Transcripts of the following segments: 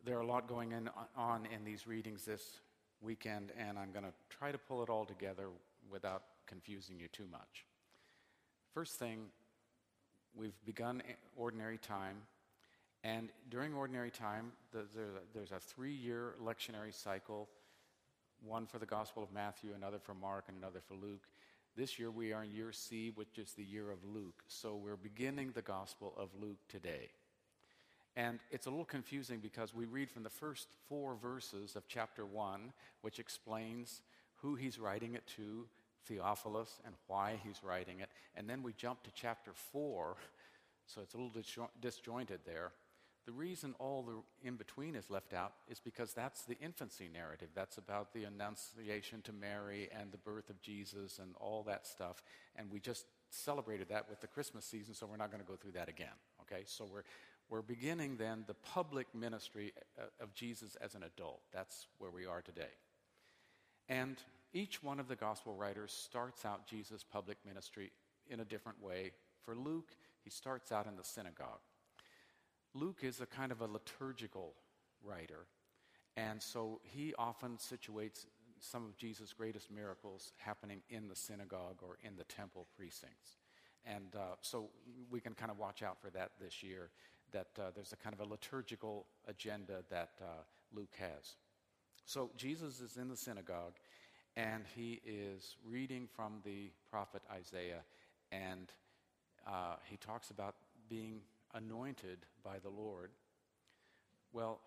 There are a lot on in these readings this weekend, and I'm going to try to pull it all together without confusing you too much. First thing, we've begun Ordinary Time, and during Ordinary Time, there's a 3-year lectionary cycle, one for the Gospel of Matthew, another for Mark, and another for Luke. This year we are in year C, which is the year of Luke, so we're beginning the Gospel of Luke today. And it's a little confusing because we read from the first 4 verses of chapter 1, which explains who he's writing it to, Theophilus, and why he's writing it. And then we jump to chapter 4, so it's a little disjointed there. The reason all the in-between is left out is because that's the infancy narrative. That's about the Annunciation to Mary and the birth of Jesus and all that stuff. And we just celebrated that with the Christmas season, so we're not going to go through that again. Okay, so we're beginning then the public ministry of Jesus as an adult. That's where we are today. And each one of the gospel writers starts out Jesus' public ministry in a different way. For Luke, he starts out in the synagogue. Luke is a kind of a liturgical writer, and so he often situates some of Jesus' greatest miracles happening in the synagogue or in the temple precincts. And so we can kind of watch out for that this year, that there's a kind of a liturgical agenda that Luke has. So Jesus is in the synagogue, and he is reading from the prophet Isaiah, and he talks about being anointed by the Lord. Well,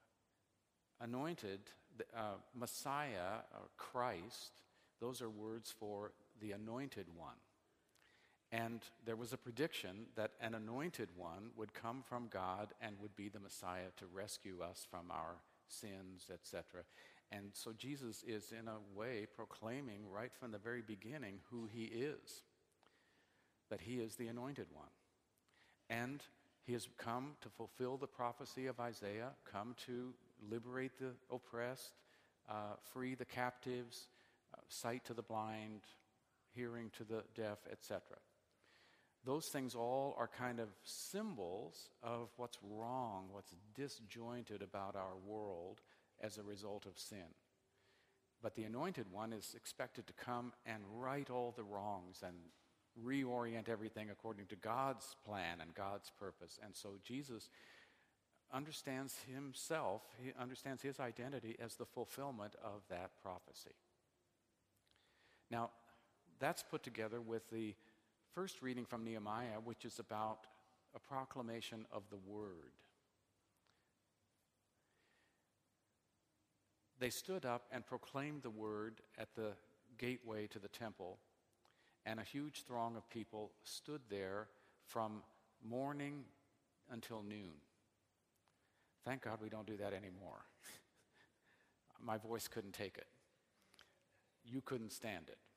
anointed, Messiah, or Christ, those are words for the anointed one. And there was a prediction that an anointed one would come from God and would be the Messiah to rescue us from our sins, etc. And so Jesus is in a way proclaiming right from the very beginning who he is, that he is the anointed one. And he has come to fulfill the prophecy of Isaiah, come to liberate the oppressed, free the captives, sight to the blind, hearing to the deaf, etc. Those things all are kind of symbols of what's wrong, what's disjointed about our world as a result of sin. But the anointed one is expected to come and right all the wrongs and reorient everything according to God's plan and God's purpose. And so Jesus understands himself, he understands his identity as the fulfillment of that prophecy. Now, that's put together with the first reading from Nehemiah, which is about a proclamation of the word. They stood up and proclaimed the word at the gateway to the temple, and a huge throng of people stood there from morning until noon. Thank God we don't do that anymore. My voice couldn't take it. You couldn't stand it.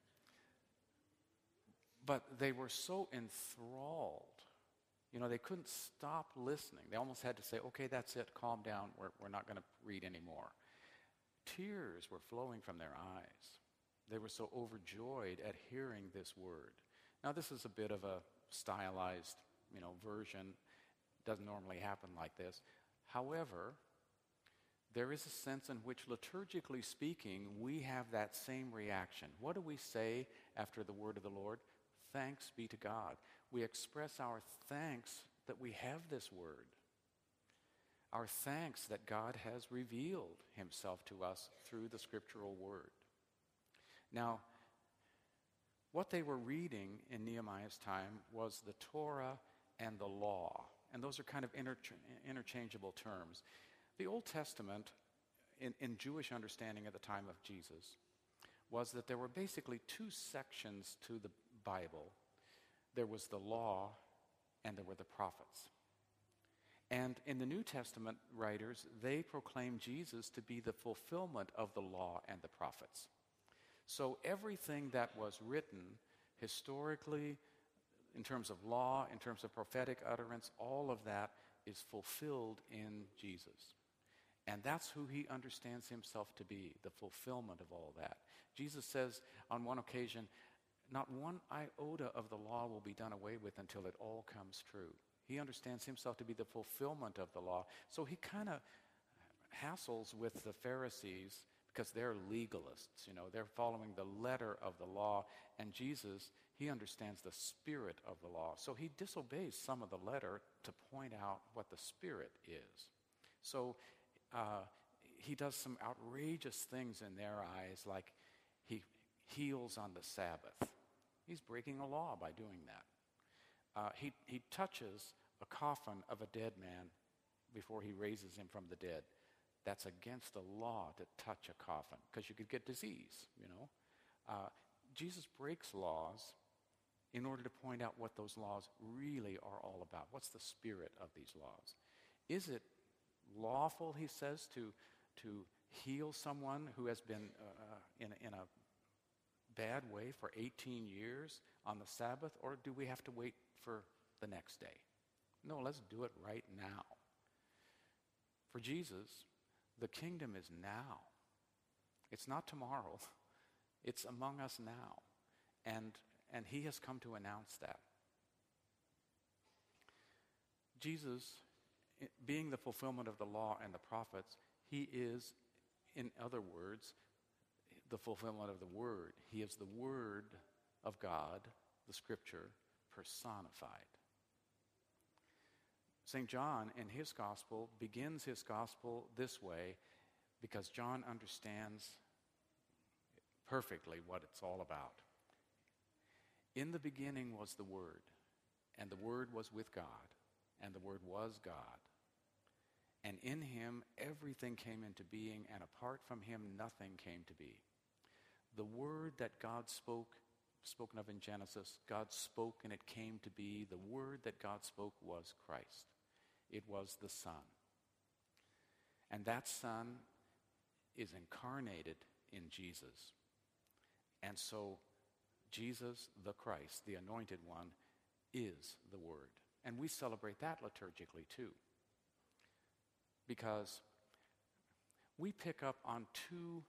But they were so enthralled. You know, they couldn't stop listening. They almost had to say, okay, that's it, calm down, we're not going to read anymore. Tears were flowing from their eyes. They were so overjoyed at hearing this word. Now, this is a bit of a stylized, version. It doesn't normally happen like this. However, there is a sense in which, liturgically speaking, we have that same reaction. What do we say after the word of the Lord? Thanks be to God. We express our thanks that we have this word. Our thanks that God has revealed himself to us through the scriptural word. Now, what they were reading in Nehemiah's time was the Torah and the law. And those are kind of interchangeable terms. The Old Testament, in Jewish understanding at the time of Jesus, was that there were basically 2 sections to the Bible. There was the law and there were the prophets. And in the New Testament writers, they proclaim Jesus to be the fulfillment of the law and the prophets. So everything that was written historically, in terms of law, in terms of prophetic utterance, all of that is fulfilled in Jesus. And that's who he understands himself to be, the fulfillment of all that. Jesus says on one occasion, not one iota of the law will be done away with until it all comes true. He understands himself to be the fulfillment of the law. So he kind of hassles with the Pharisees because they're legalists, they're following the letter of the law, and Jesus, he understands the spirit of the law. So he disobeys some of the letter to point out what the spirit is. So he does some outrageous things in their eyes, like he heals on the Sabbath. He's breaking a law by doing that. He touches a coffin of a dead man before he raises him from the dead. That's against the law to touch a coffin because you could get disease, Jesus breaks laws in order to point out what those laws really are all about. What's the spirit of these laws? Is it lawful, he says, to heal someone who has been in a bad way for 18 years on the Sabbath, or do we have to wait for the next day? No, let's do it right now. For Jesus, the kingdom is now. It's not tomorrow. It's among us now. And he has come to announce that. Jesus, being the fulfillment of the law and the prophets, he is, in other words, the fulfillment of the Word. He is the Word of God, the Scripture, personified. St. John, in his gospel, begins his gospel this way because John understands perfectly what it's all about. In the beginning was the Word, and the Word was with God, and the Word was God. And in him everything came into being, and apart from him nothing came to be. The Word that God spoke, spoken of in Genesis, God spoke and it came to be. The Word that God spoke was Christ. It was the Son. And that Son is incarnated in Jesus. And so Jesus, the Christ, the Anointed One, is the Word. And we celebrate that liturgically too. Because we pick up on two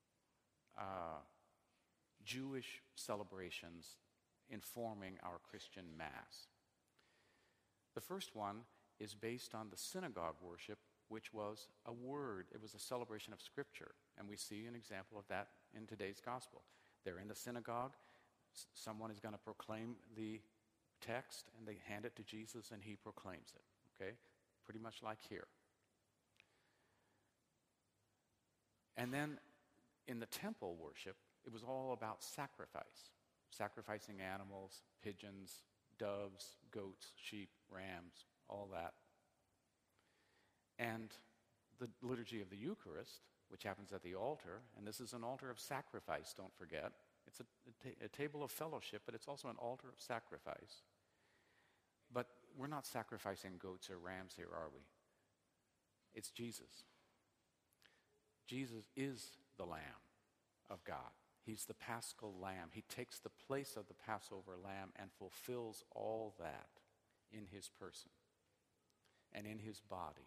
Jewish celebrations informing our Christian Mass. The first one is based on the synagogue worship, which was a word. It was a celebration of Scripture. And we see an example of that in today's gospel. They're in the synagogue. Someone is going to proclaim the text, and they hand it to Jesus, and he proclaims it. Okay? Pretty much like here. And then in the temple worship, it was all about sacrifice. Sacrificing animals, pigeons, doves, goats, sheep, rams, all that. And the liturgy of the Eucharist, which happens at the altar, and this is an altar of sacrifice, don't forget. It's a table of fellowship, but it's also an altar of sacrifice. But we're not sacrificing goats or rams here, are we? It's Jesus. Jesus is the Lamb of God. He's the Paschal Lamb. He takes the place of the Passover Lamb and fulfills all that in his person and in his body.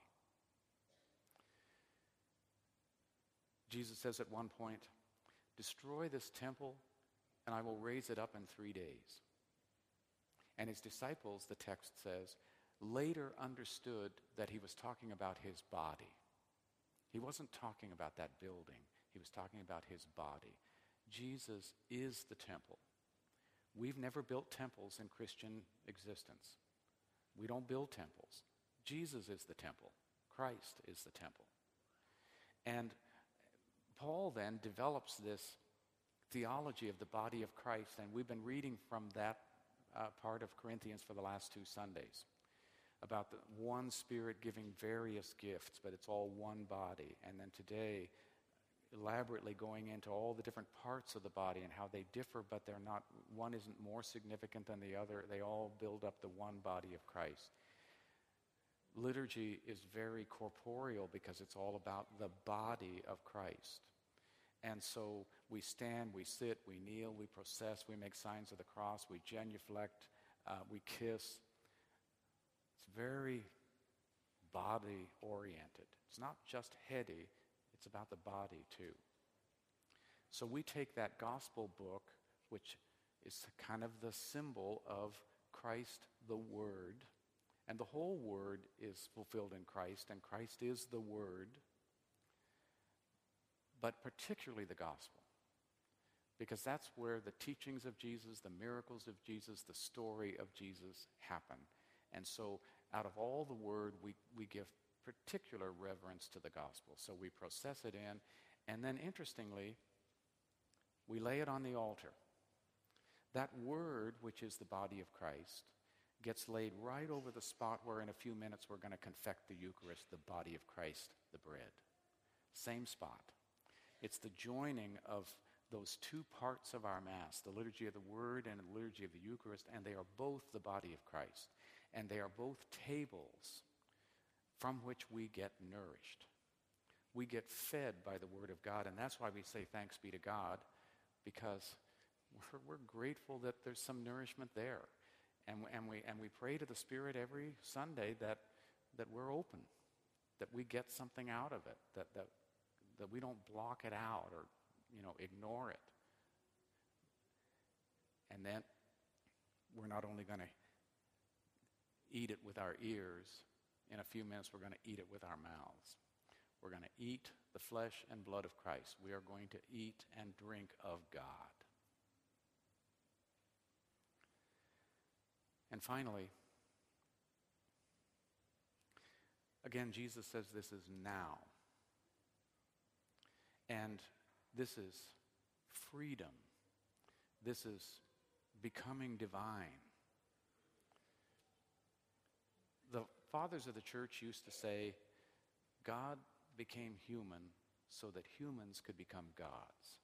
Jesus says at one point, "Destroy this temple, and I will raise it up in 3 days." And his disciples, the text says, later understood that he was talking about his body. He wasn't talking about that building. He was talking about his body. Jesus is the temple. We've never built temples in Christian existence. We don't build temples. Jesus is the temple. Christ is the temple. And Paul then develops this theology of the body of Christ, and we've been reading from that part of Corinthians for the last 2 Sundays about the one Spirit giving various gifts, but it's all one body. And then today, elaborately going into all the different parts of the body and how they differ, but they're not, one isn't more significant than the other. They all build up the one body of Christ. Liturgy is very corporeal because it's all about the body of Christ. And so we stand, we sit, we kneel, we process, we make signs of the cross, we genuflect, we kiss. It's very body-oriented. It's not just heady, it's about the body too. So we take that gospel book, which is kind of the symbol of Christ the Word, and the whole Word is fulfilled in Christ, and Christ is the Word. but particularly the gospel. Because that's where the teachings of Jesus, the miracles of Jesus, the story of Jesus happen. And so out of all the word, we give particular reverence to the gospel. So we process it in, and then interestingly, we lay it on the altar. That word, which is the body of Christ, gets laid right over the spot where in a few minutes we're going to confect the Eucharist, the body of Christ, the bread. Same spot. It's the joining of those two parts of our Mass, the liturgy of the Word and the liturgy of the Eucharist, and they are both the body of Christ. And they are both tables from which we get nourished. We get fed by the Word of God, and that's why we say thanks be to God, because we're grateful that there's some nourishment there. And we pray to the Spirit every Sunday that we're open, that we get something out of it, that we don't block it out or ignore it. And then we're not only going to eat it with our ears, in a few minutes we're going to eat it with our mouths. We're going to eat the flesh and blood of Christ. We are going to eat and drink of God. And finally, again, Jesus says this is now. And this is freedom. This is becoming divine. The fathers of the church used to say, God became human so that humans could become gods.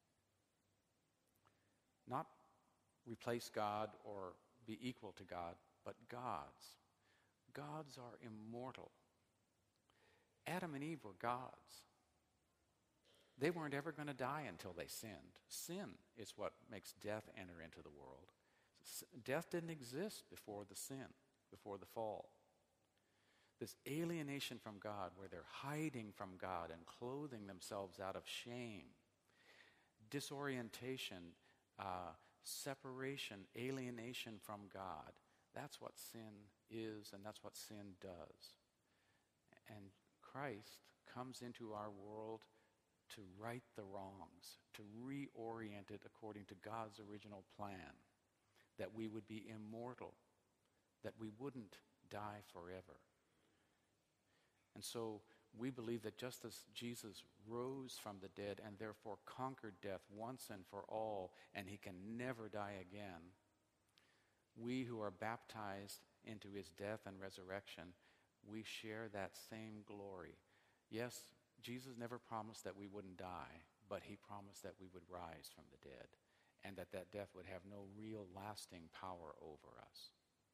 Not replace God or be equal to God, but gods. Gods are immortal. Adam and Eve were gods. They weren't ever going to die until they sinned. Sin is what makes death enter into the world. Death didn't exist before the sin, before the fall. This alienation from God, where they're hiding from God and clothing themselves out of shame, disorientation, separation, alienation from God, that's what sin is and that's what sin does. And Christ comes into our world to right the wrongs, to reorient it according to God's original plan, that we would be immortal, that we wouldn't die forever. And so we believe that just as Jesus rose from the dead and therefore conquered death once and for all, and he can never die again, we who are baptized into his death and resurrection, we share that same glory. Yes, Jesus never promised that we wouldn't die, but he promised that we would rise from the dead and that death would have no real lasting power over us.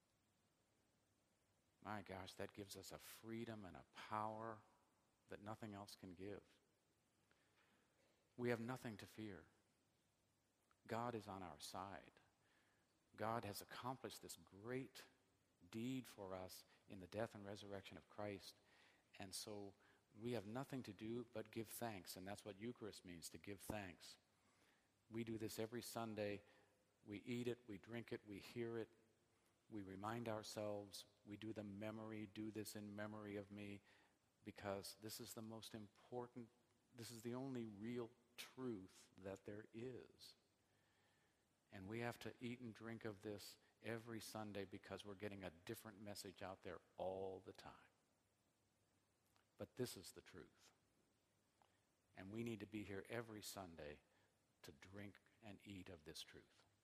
My gosh, that gives us a freedom and a power that nothing else can give. We have nothing to fear. God is on our side. God has accomplished this great deed for us in the death and resurrection of Christ. And so we have nothing to do but give thanks, and that's what Eucharist means, to give thanks. We do this every Sunday. We eat it, we drink it, we hear it, we remind ourselves, we do the memory, do this in memory of me, because this is the most important, this is the only real truth that there is. And we have to eat and drink of this every Sunday because we're getting a different message out there all the time. But this is the truth. And we need to be here every Sunday to drink and eat of this truth.